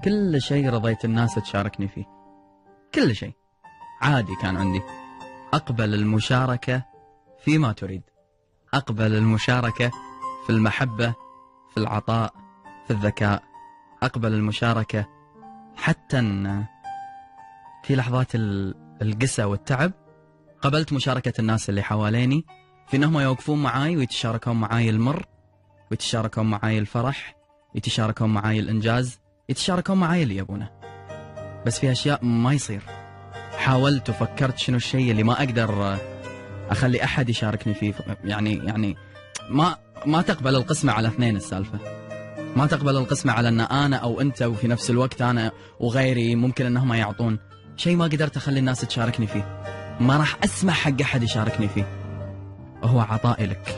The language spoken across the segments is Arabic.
كل شيء رضيت الناس تشاركني فيه، كل شيء عادي كان عندي. أقبل المشاركة فيما تريد، أقبل المشاركة في المحبة، في العطاء، في الذكاء، أقبل المشاركة حتى في لحظات القسى والتعب. قبلت مشاركة الناس اللي حواليني في أنهم يوقفون معاي ويتشاركون معاي المر، ويتشاركون معاي الفرح، يتشاركون معاي الإنجاز، يتشاركون معاي اللي يبونه. بس في أشياء ما يصير. حاولت وفكرت شنو الشيء اللي ما أقدر أخلي أحد يشاركني فيه. يعني ما تقبل القسمة على اثنين. السالفة ما تقبل القسمة على أن أنا أو أنت، وفي نفس الوقت أنا وغيري ممكن أنهم يعطون شيء. ما قدرت أخلي الناس تشاركني فيه، ما راح أسمح حق أحد يشاركني فيه. هو عطائي لك.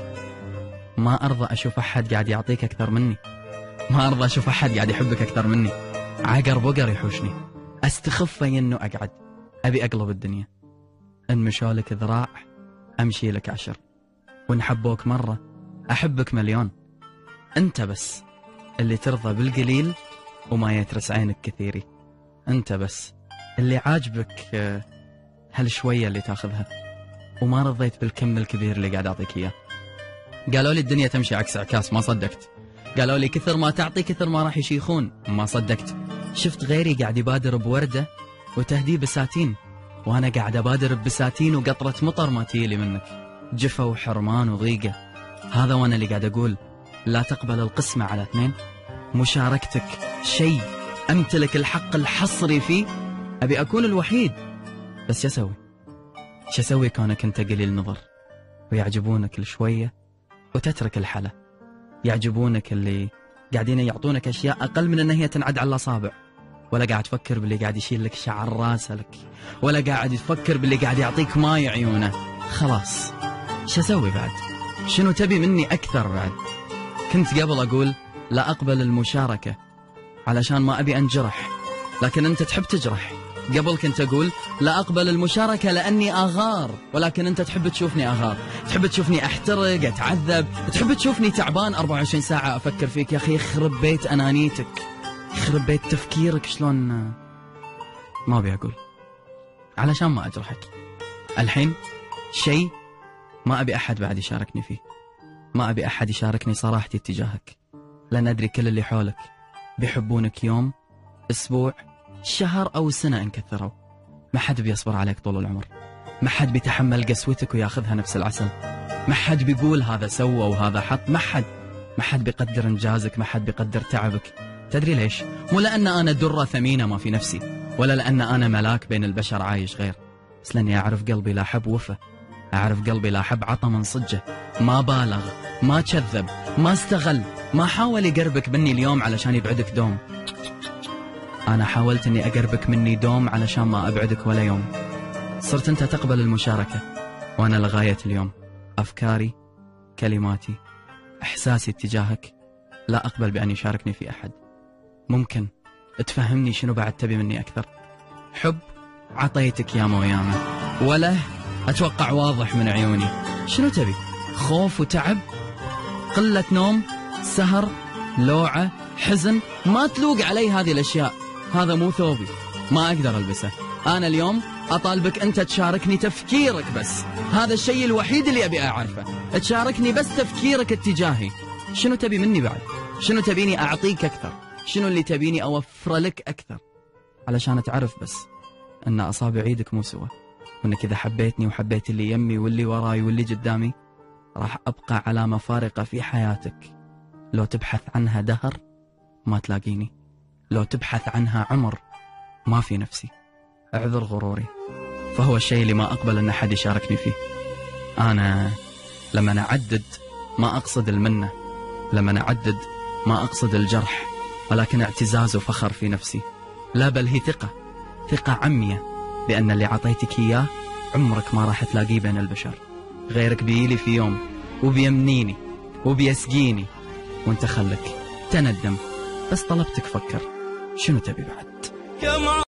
ما أرضى أشوف أحد قاعد يعطيك أكثر مني، ما أرضى أشوف أحد قاعد يحبك أكثر مني. عقر بقر يحوشني، أستخف إنه أقعد. أبي أقلب الدنيا. إن مشولك ذراع أمشي لك 10، وإن حبوك مرة أحبك مليون. أنت بس اللي ترضى بالقليل وما يترس عينك كثيري. أنت بس اللي عاجبك هالشوية اللي تاخذها، وما رضيت بالكم الكبير اللي قاعد أعطيك إياه. قالوا لي الدنيا تمشي عكس عكاس، ما صدقت. قالوا لي كثر ما تعطي كثر ما راح يشيخون، ما صدقت. شفت غيري قاعد يبادر بوردة وتهديه بساتين، وأنا قاعد أبادر بساتين وقطرة مطر ما تيلي منك، جفا وحرمان وضيقة. هذا وأنا اللي قاعد أقول لا تقبل القسمة على اثنين. مشاركتك شيء أمتلك الحق الحصري فيه، أبي أكون الوحيد. بس شو أسوي كونك أنت قليل نظر ويعجبونك الشوية وتترك الحلا. يعجبونك اللي قاعدين يعطونك أشياء أقل من أن هي تنعد على الأصابع، ولا قاعد تفكر باللي قاعد يشيل لك شعر راسك، ولا قاعد تفكر باللي قاعد يعطيك ماي عيونه. خلاص شو أسوي بعد؟ شنو تبي مني أكثر بعد؟ كنت قبل أقول لا أقبل المشاركة علشان ما أبي أنجرح، لكن أنت تحب تجرح. قبل كنت أقول لا أقبل المشاركة لأني أغار، ولكن أنت تحب تشوفني أغار، تحب تشوفني أحترق أتعذب، تحب تشوفني تعبان 24 ساعة أفكر فيك. يا أخي يخرب بيت أنانيتك، يخرب بيت تفكيرك. شلون ما أبي أقول علشان ما أجرحك. الحين شيء ما أبي أحد بعد يشاركني فيه، ما أبي أحد يشاركني صراحتي اتجاهك، لأن أدري كل اللي حولك بيحبونك يوم، أسبوع، شهر أو سنة إن كثروا. ما حد بيصبر عليك طول العمر، ما حد بيتحمل قسوتك وياخذها نفس العسل، ما حد بيقول هذا سوى وهذا حط، ما حد بيقدر إنجازك، ما حد بيقدر تعبك. تدري ليش؟ مو لأن أنا درة ثمينة ما في نفسي، ولا لأن أنا ملاك بين البشر عايش غير، بس لأني أعرف قلبي لا حب وفى، أعرف قلبي لا حب عطى من صجه، ما بالغ، ما كذب، ما استغل، ما حاول يقربك مني اليوم علشان يبعدك دوم. أنا حاولت أني أقربك مني دوم علشان ما أبعدك ولا يوم. صرت أنت تقبل المشاركة، وأنا لغاية اليوم أفكاري، كلماتي، إحساسي اتجاهك لا أقبل بأن يشاركني في أحد. ممكن تفهمني شنو بعد تبي مني أكثر؟ حب عطيتك ياما وياما، ولا أتوقع واضح من عيوني. شنو تبي؟ خوف وتعب، قلة نوم، سهر، لوعة، حزن. ما تلوق علي هذه الأشياء، هذا مو ثوبي، ما أقدر ألبسه. أنا اليوم أطالبك أنت تشاركني تفكيرك بس، هذا الشيء الوحيد اللي أبي أعرفه. تشاركني بس تفكيرك اتجاهي. شنو تبي مني بعد؟ شنو تبيني أعطيك أكثر؟ شنو اللي تبيني أوفر لك أكثر؟ علشان تعرف بس أن أصابع إيدك مو سوا، وأنك إذا حبيتني وحبيت اللي يمي واللي وراي واللي قدامي راح أبقى علامة فارقة في حياتك. لو تبحث عنها دهر ما تلاقيني، لو تبحث عنها عمر ما في نفسي. اعذر غروري، فهو الشيء اللي ما أقبل أن أحد يشاركني فيه. أنا لما أعدد ما أقصد المنة، لما أعدد ما أقصد الجرح، ولكن اعتزاز وفخر في نفسي. لا بل هي ثقة عمية بأن اللي عطيتك إياه عمرك ما راح تلاقيه بين البشر. غيرك بيلي في يوم وبيمنيني وبيسقيني، وانت خلك تندم. بس طلبتك فكر شنو تبي بعد.